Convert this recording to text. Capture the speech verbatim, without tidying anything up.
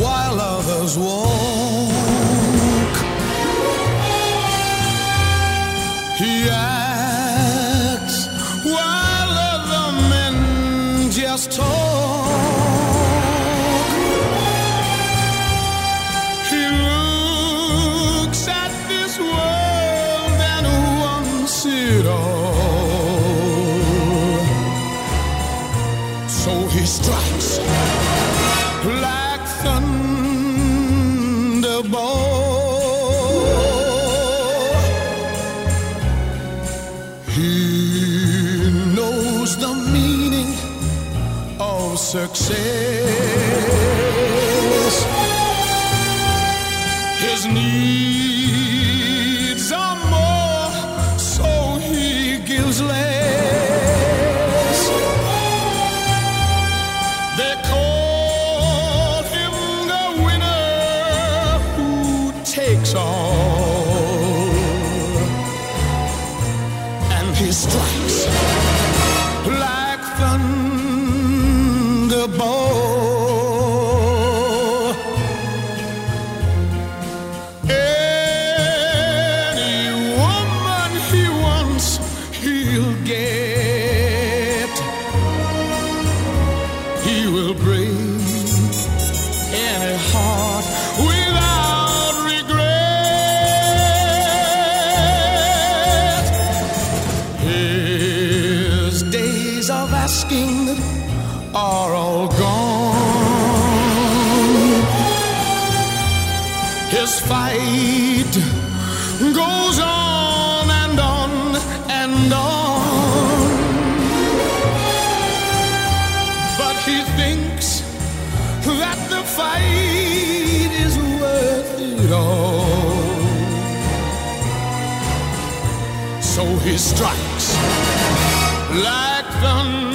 while others walk. He acts while other men just talk. He looks at this world and wants it all. So he strikes like thunderbolt. He knows the meaning of success. His needs are more, so he gives less. They call him the winner who takes all, and he strikes like thunderbolt. Any woman he wants, he'll get. He will break any heart without regret. His days of asking are all gone. His fight goes on and on and on. But he thinks that the fight is worth it all. So he strikes like thunder.